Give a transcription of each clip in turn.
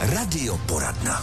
Radioporadna.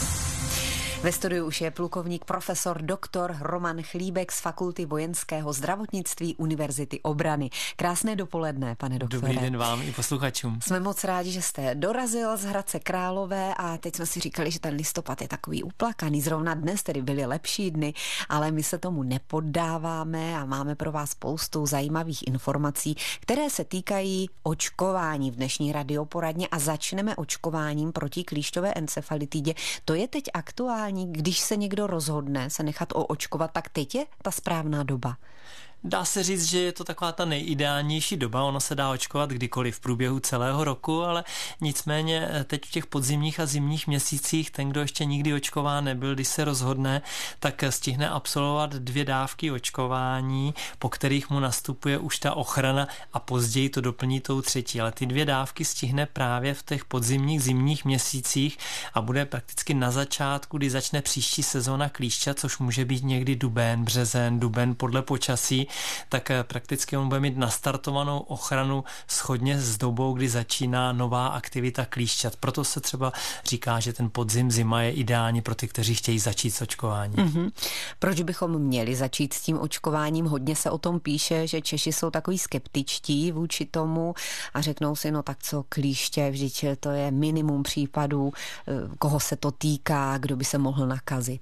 Ve studiu už je plukovník profesor doktor Roman Chlíbek z Fakulty vojenského zdravotnictví Univerzity obrany. Krásné dopoledne, pane doktore. Dobrý den vám i posluchačům. Jsme moc rádi, že jste dorazil z Hradce Králové a teď jsme si říkali, že ten listopad je takový uplakaný. Zrovna dnes tedy byly lepší dny, ale my se tomu nepoddáváme a máme pro vás spoustu zajímavých informací, které se týkají očkování v dnešní radioporadně a začneme očkováním proti klíšťové encefalitidě. To je teď aktuální. Když se někdo rozhodne se nechat oočkovat, tak teď je ta správná doba. Dá se říct, že je to taková ta nejideálnější doba, ono se dá očkovat kdykoliv v průběhu celého roku, ale nicméně teď v těch podzimních a zimních měsících ten, kdo ještě nikdy očkován nebyl, když se rozhodne, tak stihne absolvovat 2 dávky očkování, po kterých mu nastupuje už ta ochrana a později to doplní tou 3. Ale ty 2 dávky stihne právě v těch podzimních, zimních měsících a bude prakticky na začátku, kdy začne příští sezóna klíšťat, což může být někdy duben, březen, duben podle počasí, tak prakticky on bude mít nastartovanou ochranu shodně s dobou, kdy začíná nová aktivita klíšťat. Proto se třeba říká, že ten podzim, zima je ideální pro ty, kteří chtějí začít s očkováním. Mm-hmm. Proč bychom měli začít s tím očkováním? Hodně se o tom píše, že Češi jsou takový skeptičtí vůči tomu a řeknou si, no tak co klíště, vždyť to je minimum případů, koho se to týká, kdo by se mohl nakazit.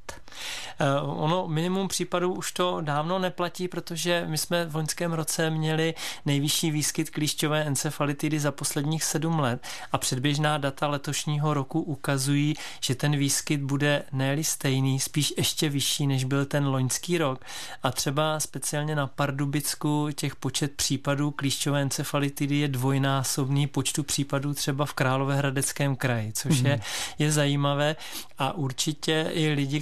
Ono minimum případů už to dávno neplatí, protože my jsme v loňském roce měli nejvyšší výskyt klíšťové encefalitidy za posledních 7 let a předběžná data letošního roku ukazují, že ten výskyt bude ne-li stejný, spíš ještě vyšší, než byl ten loňský rok. A třeba speciálně na Pardubicku těch počet případů klíšťové encefalitidy je dvojnásobný počtu případů třeba v Královéhradeckém kraji, což je zajímavé a určitě i lidi,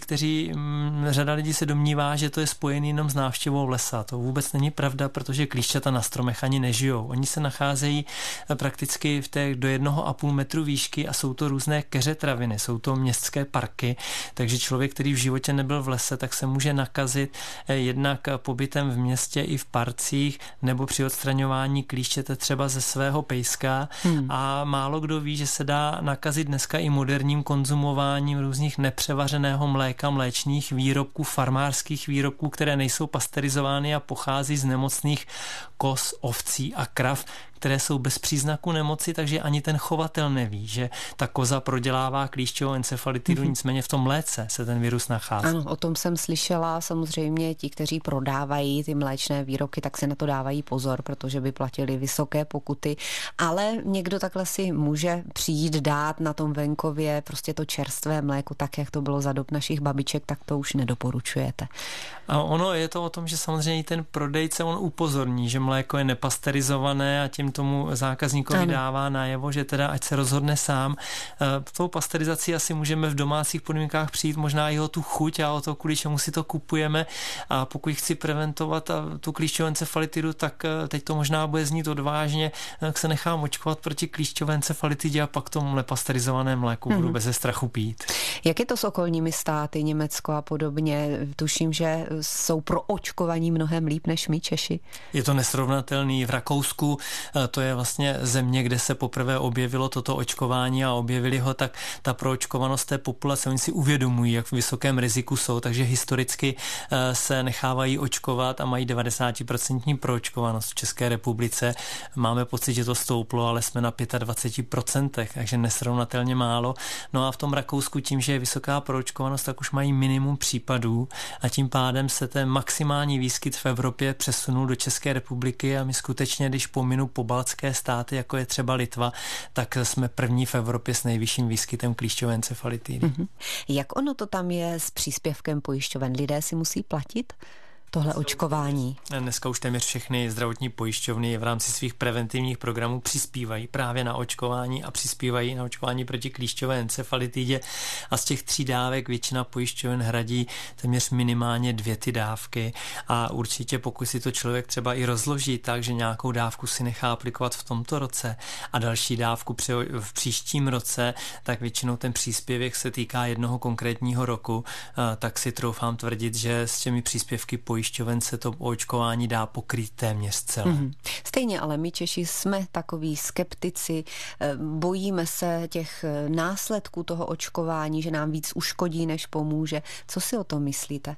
řada lidí se domnívá, že to je spojený jenom s návštěvou lesa. To vůbec není pravda, protože klíšťata na stromech ani nežijou. Oni se nacházejí prakticky do 1,5 metru výšky a jsou to různé keřetraviny, jsou to městské parky, takže člověk, který v životě nebyl v lese, tak se může nakazit jednak pobytem v městě i v parcích nebo při odstraňování klíšťete třeba ze svého pejska a málo kdo ví, že se dá nakazit dneska i moderním konzumováním různých nepřevařeného mléka, mléčných výrobků, farmářských výrobků, které nejsou pasteurizovány a pochází z nemocných koz, ovcí a krav, které jsou bez příznaku nemoci, takže ani ten chovatel neví, že ta koza prodělává klíšťovou encefalitidu, nicméně v tom mléce se ten virus nachází. Ano, o tom jsem slyšela, samozřejmě ti, kteří prodávají ty mléčné výrobky, tak si na to dávají pozor, protože by platili vysoké pokuty, ale někdo takhle si může přijít dát na tom venkově prostě to čerstvé mléko, tak jak to bylo za dob našich babiček, tak to už nedoporučujete. A ono je to o tom, že samozřejmě ten prodejce on upozorní, že mléko je nepasterizované a tím tomu zákazníkovi dává najevo, že teda ať se rozhodne sám. Tou pasteurizací asi můžeme v domácích podmínkách přijít možná i o tu chuť a o to, kvůli čemu si to kupujeme a pokud chci preventovat tu klíšťovou encefalitidu, tak teď to možná bude znít odvážně, tak se nechám očkovat proti klíšťové encefalitidě a pak tomu nepasteurizované mléku budu beze strachu pít. Jak je to s okolními státy, Německo a podobně? Tuším, že jsou pro očkovaní mnohem líp než my Češi. Je to nesrovnatelný. V Rakousku to je vlastně země, kde se poprvé objevilo toto očkování a objevili ho, tak ta proočkovanost té populace, oni si uvědomují, jak v vysokém riziku jsou, takže historicky se nechávají očkovat a mají 90% proočkovanost v České republice. Máme pocit, že to stouplo, ale jsme na 25%, takže nesrovnatelně málo. No a v tom Rakousku tím, že je vysoká proočkovanost, tak už mají minimum případů a tím pádem se ten maximální výskyt v Evropě přesunul do České republiky a my skutečně, když pominu pobaltské státy, jako je třeba Litva, tak jsme první v Evropě s nejvyšším výskytem klíšťové encefalitidy. Jak ono to tam je s příspěvkem pojišťoven? Lidé si musí platit tohle očkování? Dneska už téměř všechny zdravotní pojišťovny v rámci svých preventivních programů přispívají právě na očkování a přispívají na očkování proti klíšťové encefalitidě a z těch 3 dávek většina pojišťoven hradí téměř minimálně 2 ty dávky a určitě pokud si to člověk třeba i rozloží tak, že nějakou dávku si nechá aplikovat v tomto roce a další dávku v příštím roce, tak většinou ten příspěvek se týká jednoho konkrétního roku, tak si troufám tvrdit, že s těmi příspěvky pojišťovny pojišťoven se to očkování dá pokrýt téměř celé. Stejně ale my Češi jsme takoví skeptici, bojíme se těch následků toho očkování, že nám víc uškodí, než pomůže. Co si o tom myslíte?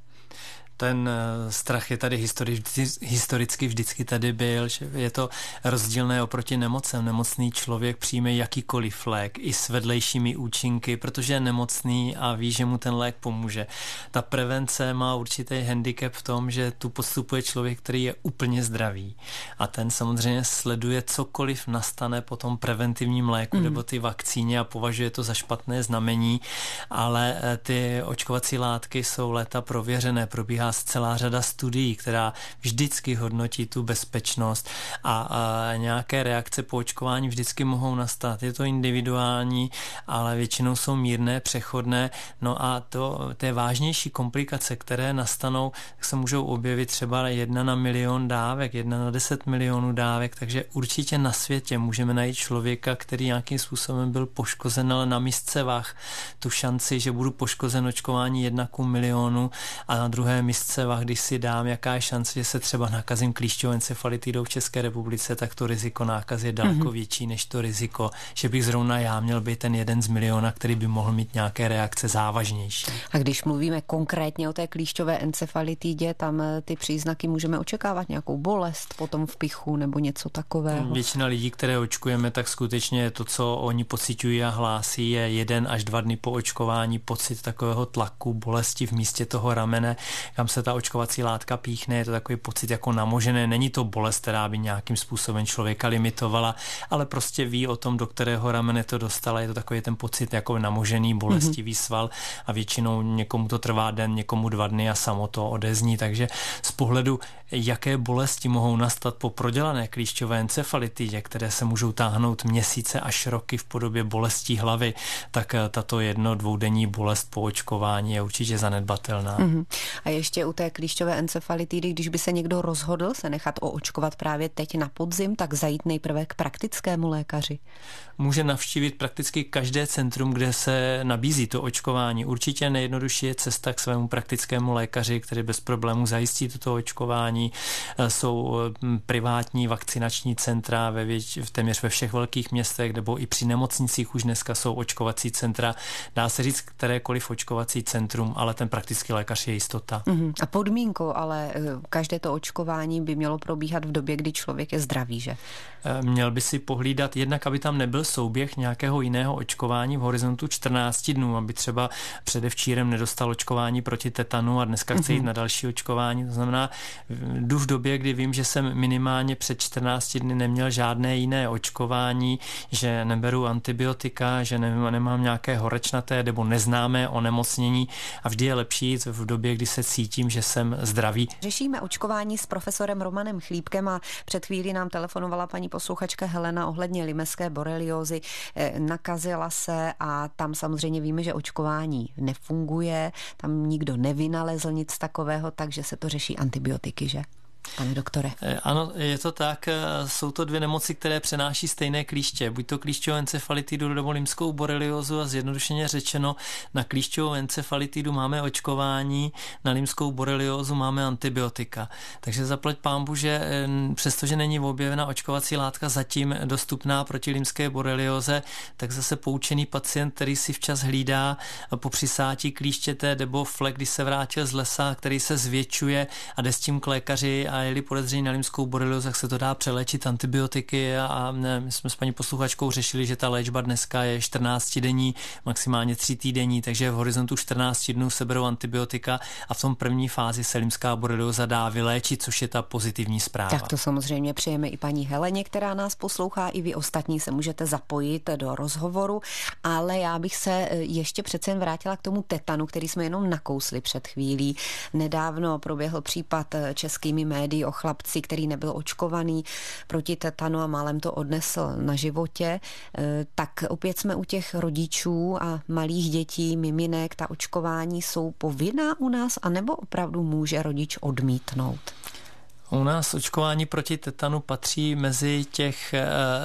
Ten strach je tady historicky vždycky tady byl, že je to rozdílné oproti nemocem. Nemocný člověk přijme jakýkoliv lék i s vedlejšími účinky, protože je nemocný a ví, že mu ten lék pomůže. Ta prevence má určitý handicap v tom, že tu podstupuje člověk, který je úplně zdravý. A ten samozřejmě sleduje cokoliv nastane po tom preventivním léku nebo ty vakcíně a považuje to za špatné znamení, ale ty očkovací látky jsou léta prověřené, probíhá celá řada studií, která vždycky hodnotí tu bezpečnost a nějaké reakce po očkování vždycky mohou nastat. Je to individuální, ale většinou jsou mírné, přechodné. No a ty vážnější komplikace, které nastanou, tak se můžou objevit třeba 1 na milion dávek, 1 na 10 milionů dávek, takže určitě na světě můžeme najít člověka, který nějakým způsobem byl poškozen, ale na misce vah tu šanci, že budu poškozen očkování 1 ku milionu a na druhé misce vah, když si dám, jaká je šance, že se třeba nakazím klíšťovou encefalitidou v České republice, tak to riziko nákazy je daleko větší než to riziko, že bych zrovna já měl být ten 1 z miliona, který by mohl mít nějaké reakce závažnější. A když mluvíme konkrétně o té klíšťové encefalitidě, tam ty příznaky můžeme očekávat nějakou bolest potom v pichu nebo něco takového? Většina lidí, které očkujeme, tak skutečně to, co oni pociťují a hlásí, je 1 až 2 dny po očkování pocit takového tlaku, bolesti v místě toho ramene, kam se ta očkovací látka píchne, je to takový pocit jako namožené, není to bolest, která by nějakým způsobem člověka limitovala, ale prostě ví o tom, do kterého ramene to dostala, je to takový ten pocit jako namožený, bolestivý sval a většinou někomu to trvá den, někomu 2 dny a samo to odezní, takže z pohledu, jaké bolesti mohou nastat po prodělané klíšťové encefalitidě, které se můžou táhnout měsíce až roky v podobě bolestí hlavy, tak tato 1-2denní bolest po očkování je určitě zanedbatelná. A ještě u té klíšťové encefalitidy, když by se někdo rozhodl se nechat oočkovat právě teď na podzim, tak zajít nejprve k praktickému lékaři. Může navštívit prakticky každé centrum, kde se nabízí to očkování. Určitě nejjednodušší je cesta k svému praktickému lékaři, který bez problémů zajistí toto očkování. Jsou privátní vakcinační centra téměř ve všech velkých městech, nebo i při nemocnicích už dneska jsou očkovací centra. Dá se říct kterékoliv očkovací centrum, ale ten praktický lékař je jistota. A podmínkou ale každé to očkování by mělo probíhat v době, kdy člověk je zdravý, že? Měl by si pohlídat jednak, aby tam nebyl souběh nějakého jiného očkování v horizontu 14 dnů, aby třeba předevčírem nedostal očkování proti tetanu a dneska chce jít na další očkování. To znamená, jdu v době, kdy vím, že jsem minimálně před 14 dny neměl žádné jiné očkování, že neberu antibiotika, že nemám nějaké horečnaté nebo neznámé onemocnění a vždy je lepší jít v době, kdy se cítím, že jsem zdravý. Řešíme očkování s profesorem Romanem Chlípkem a před chvílí nám telefonovala paní posluchačka Helena ohledně lymeské boreliózy. Nakazila se a tam samozřejmě víme, že očkování nefunguje, tam nikdo nevynalezl nic takového, takže se to řeší antibiotiky, že? Pane doktore. Ano, je to tak. Jsou to 2 nemoci, které přenáší stejné klíště. Buď to klíšťovou encefalitidu nebo lymskou boreliózu a zjednodušeně řečeno na klíšťovou encefalitidu máme očkování, na lymskou boreliózu máme antibiotika. Takže zaplať pánbu, že přestože není objevena očkovací látka zatím dostupná proti lymské borelióze, tak zase poučený pacient, který si včas hlídá po přisátí klíštěte nebo flek, když se vrátil z lesa, který se zvětšuje a jde s tím k lékaři a je-li podezření na lymskou boreliózu, tak se to dá přeléčit antibiotiky a my jsme s paní posluchačkou řešili, že ta léčba dneska je 14denní, maximálně 3 týdenní, takže v horizontu 14 dnů se berou antibiotika a v tom první fázi se lymská borelióza dá vyléčit, což je ta pozitivní zpráva. Tak to samozřejmě přejeme i paní Heleně, která nás poslouchá, i vy ostatní se můžete zapojit do rozhovoru, ale já bych se ještě přece jen vrátila k tomu tetanu, který jsme jenom nakousli před chvílí. Nedávno proběhl případ českými médii o chlapci, který nebyl očkovaný proti tetanu a málem to odnesl na životě. Tak opět jsme u těch rodičů a malých dětí, miminek, ta očkování jsou povinná u nás, anebo opravdu může rodič odmítnout? U nás očkování proti tetanu patří mezi těch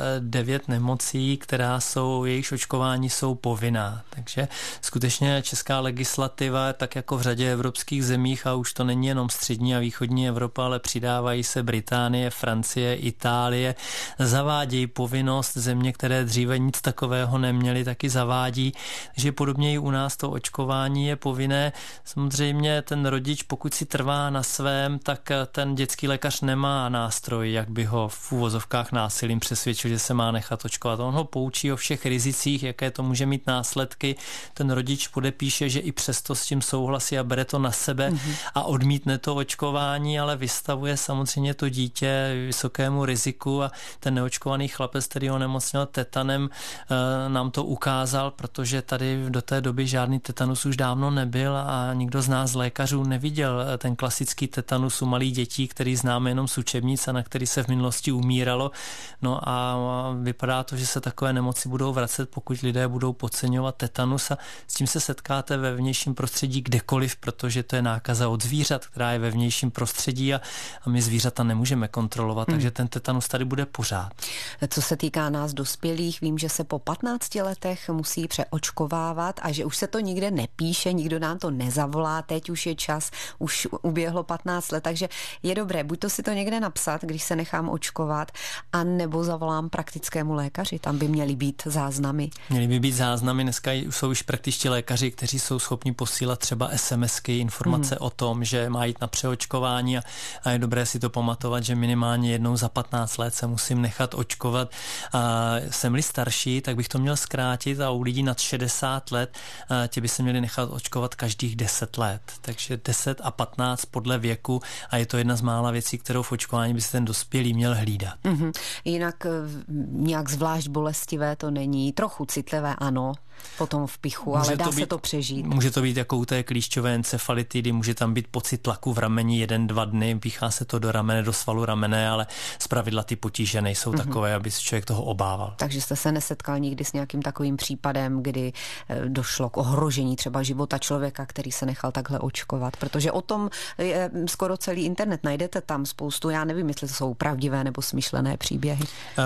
9 nemocí, jejichž očkování jsou povinná. Takže skutečně česká legislativa, tak jako v řadě evropských zemích, a už to není jenom střední a východní Evropa, ale přidávají se Británie, Francie, Itálie, zavádějí povinnost, země, které dříve nic takového neměly, taky zavádí. Takže podobně i u nás to očkování je povinné. Samozřejmě ten rodič, pokud si trvá na svém, tak ten dětský lékař nemá nástroj, jak by ho v úvozovkách násilím přesvědčil, že se má nechat očkovat. On ho poučí o všech rizicích, jaké to může mít následky. Ten rodič podepíše, že i přesto s tím souhlasí a bere to na sebe a odmítne to očkování, ale vystavuje samozřejmě to dítě vysokému riziku a ten neočkovaný chlapec, který onemocněl tetanem, nám to ukázal, protože tady do té doby žádný tetanus už dávno nebyl a nikdo z nás lékařů neviděl ten klasický tetanus u malých dětí, který známe jenom z učebnic a na který se v minulosti umíralo. No a vypadá to, že se takové nemoci budou vracet, pokud lidé budou podceňovat tetanus a s tím se setkáte ve vnějším prostředí kdekoliv, protože to je nákaza od zvířat, která je ve vnějším prostředí a my zvířata nemůžeme kontrolovat, takže ten tetanus tady bude pořád. Co se týká nás dospělých, vím, že se po 15 letech musí přeočkovávat a že už se to nikde nepíše, nikdo nám to nezavolá, teď už je čas, už uběhlo 15 let, takže je dobré, buď to si to někde napsat, když se nechám očkovat, a nebo zavolám praktickému lékaři, tam by měly být záznamy. Měly by být záznamy, dneska jsou už praktičtí lékaři, kteří jsou schopni posílat třeba SMSky, informace o tom, že má jít na přeočkování a je dobré si to pamatovat, že minimálně jednou za 15 let se musím nechat očkovat. A jsem-li starší, tak bych to měl zkrátit a u lidí nad 60 let tě by se měli nechat očkovat každých 10 let. Takže 10 a 15 podle věku a je to jedna z mála věcí, kterou v očkování by si ten dospělý měl hlídat. Jinak nějak zvlášť bolestivé to není, trochu citlivé ano, potom v pichu, ale dá se to přežít. Může to být jako u té klíšťové encefalitidy, může tam být pocit tlaku v rameni 1-2 dny, píchá se to do ramene, do svalu ramene, ale zpravidla ty potíže nejsou takové, aby se člověk toho obával. Takže jste se nesetkal nikdy s nějakým takovým případem, kdy došlo k ohrožení třeba života člověka, který se nechal takhle očkovat, protože o tom je skoro celý internet, najdete tam spoustu, já nevím, jestli to jsou pravdivé nebo smyšlené příběhy.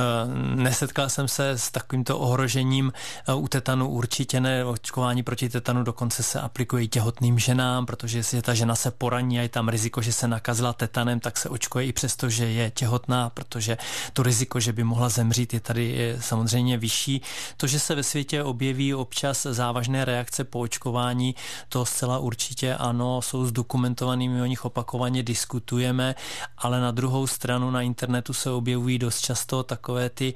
Nesetkal jsem se s takovýmto ohrožením u tetanu. Určitě ne, očkování proti tetanu dokonce se aplikuje i těhotným ženám, protože jestli ta žena se poraní a je tam riziko, že se nakazila tetanem, tak se očkuje i přesto, že je těhotná, protože to riziko, že by mohla zemřít, je tady samozřejmě vyšší. To, že se ve světě objeví občas závažné reakce po očkování, to zcela určitě ano, jsou zdokumentovaný, my o nich opakovaně diskutujeme, ale na druhou stranu na internetu se objevují dost často takové ty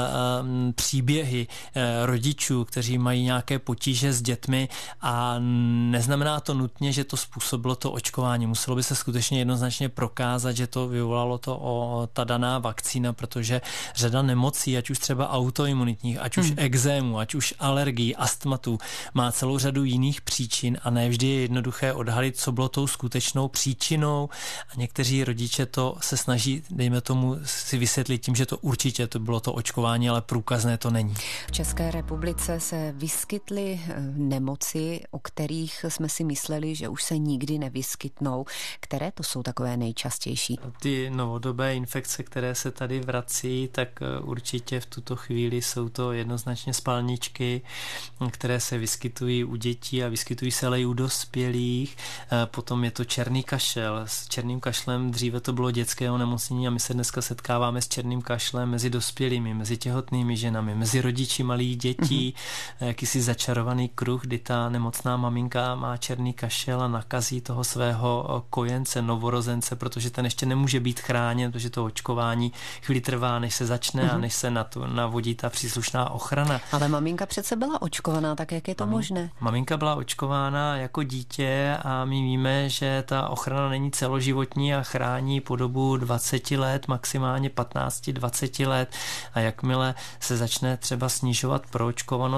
příběhy rodičů, kteří mají nějaké potíže s dětmi a neznamená to nutně, že to způsobilo to očkování. Muselo by se skutečně jednoznačně prokázat, že to vyvolalo ta daná vakcína, protože řada nemocí, ať už třeba autoimunitních, ať už ekzému, ať už alergií, astmatu, má celou řadu jiných příčin a ne vždy je jednoduché odhalit, co bylo tou skutečnou příčinou a někteří rodiče to se snaží, dejme tomu, si vysvětlit tím, že to určitě to bylo to očkování, ale průkazné to není. V České republice se vyskytly nemoci, o kterých jsme si mysleli, že už se nikdy nevyskytnou. Které to jsou takové nejčastější? Ty novodobé infekce, které se tady vrací, tak určitě v tuto chvíli jsou to jednoznačně spalničky, které se vyskytují u dětí a vyskytují se ale i u dospělých. Potom je to černý kašel. S černým kašlem dříve to bylo dětské onemocnění a my se dneska setkáváme s černým kašlem mezi dospělými, mezi těhotnými ženami, mezi rodiči malých dětí. Jakýsi začarovaný kruh, kdy ta nemocná maminka má černý kašel a nakazí toho svého kojence, novorozence, protože ten ještě nemůže být chráněn, protože to očkování chvíli trvá, než se začne a než se na to navodí ta příslušná ochrana. Ale maminka přece byla očkovaná, tak jak je to možné? Maminka byla očkována jako dítě a my víme, že ta ochrana není celoživotní a chrání po dobu 20 let, maximálně 15-20 let a jakmile se začne třeba snižovat proočkovanost do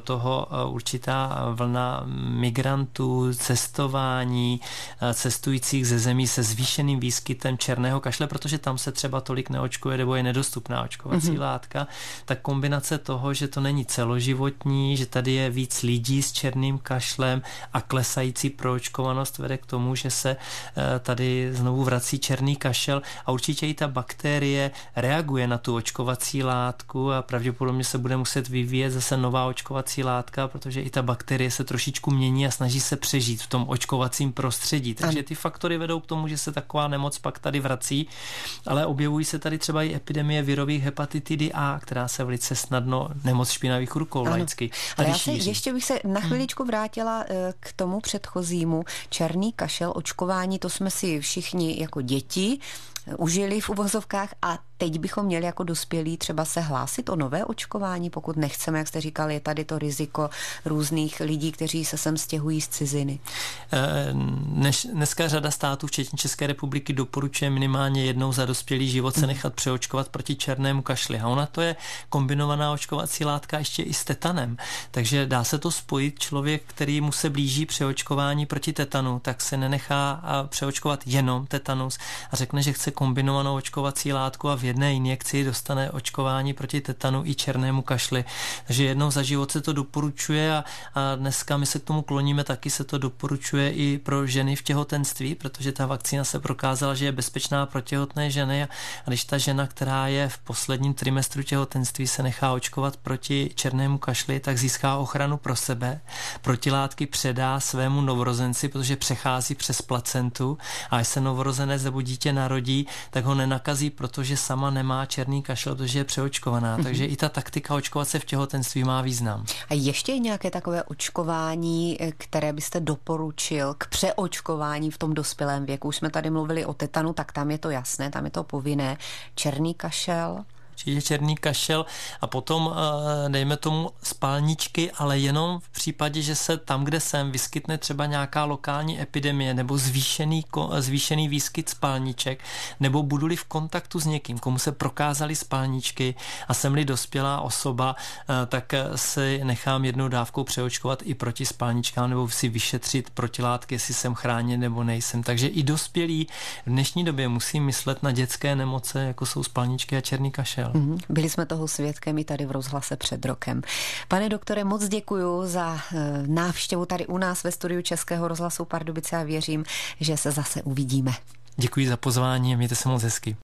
toho určitá vlna migrantů, cestování, cestujících ze zemí se zvýšeným výskytem černého kašle, protože tam se třeba tolik neočkuje nebo je nedostupná očkovací látka, tak kombinace toho, že to není celoživotní, že tady je víc lidí s černým kašlem a klesající proočkovanost vede k tomu, že se tady znovu vrací černý kašel a určitě i ta bakterie reaguje na tu očkovací látku a pravděpodobně se bude muset vyvíjet zase nová očkovací látka, protože i ta bakterie se trošičku mění a snaží se přežít v tom očkovacím prostředí. Takže ty faktory vedou k tomu, že se taková nemoc pak tady vrací, ale objevují se tady třeba i epidemie virových hepatitidy A, která se velice snadno, nemoc špinavých rukou laicky. Ale ještě bych se na chviličku vrátila k tomu předchozímu. Černý kašel, očkování, to jsme si všichni jako děti užili v uvozovkách a teď bychom měli jako dospělí třeba se hlásit o nové očkování, pokud nechceme, jak jste říkali, je tady to riziko různých lidí, kteří se sem stěhují z ciziny. Dneska řada států, včetně České republiky, doporučuje minimálně jednou za dospělý život se nechat přeočkovat proti černému kašli. A ona to je kombinovaná očkovací látka ještě i s tetanem. Takže dá se to spojit. Člověk, který mu se blíží přeočkování proti tetanu, tak se nenechá přeočkovat jenom tetanus a řekne, že chce kombinovanou očkovací látku a v jedné injekci dostane očkování proti tetanu i černému kašli. Takže jednou za život se to doporučuje a dneska my se k tomu kloníme, taky se to doporučuje i pro ženy v těhotenství, protože ta vakcína se prokázala, že je bezpečná pro těhotné ženy a když ta žena, která je v posledním trimestru těhotenství, se nechá očkovat proti černému kašli, tak získá ochranu pro sebe. Protilátky předá svému novorozenci, protože přechází přes placentu a až se novorozenec nebo dítě narodí, tak ho nenakazí, protože sama nemá černý kašel, protože je přeočkovaná. Takže i ta taktika očkovat se v těhotenství má význam. A ještě je nějaké takové očkování, které byste doporučil k přeočkování v tom dospělém věku? Už jsme tady mluvili o tetanu, tak tam je to jasné, tam je to povinné. Černý kašel? Určitě černý kašel a potom dejme tomu spalničky, ale jenom v případě, že se tam, kde jsem, vyskytne třeba nějaká lokální epidemie nebo zvýšený výskyt spalniček, nebo budu-li v kontaktu s někým, komu se prokázaly spalničky a jsem-li dospělá osoba, tak si nechám jednou dávkou přeočkovat i proti spalničkám nebo si vyšetřit protilátky, jestli jsem chráněn nebo nejsem. Takže i dospělí v dnešní době musí myslet na dětské nemoce, jako jsou spalničky a černý kašel. Byli jsme toho svědkem i tady v rozhlase před rokem. Pane doktore, moc děkuju za návštěvu tady u nás ve studiu Českého rozhlasu Pardubice a věřím, že se zase uvidíme. Děkuji za pozvání a mějte se moc hezky.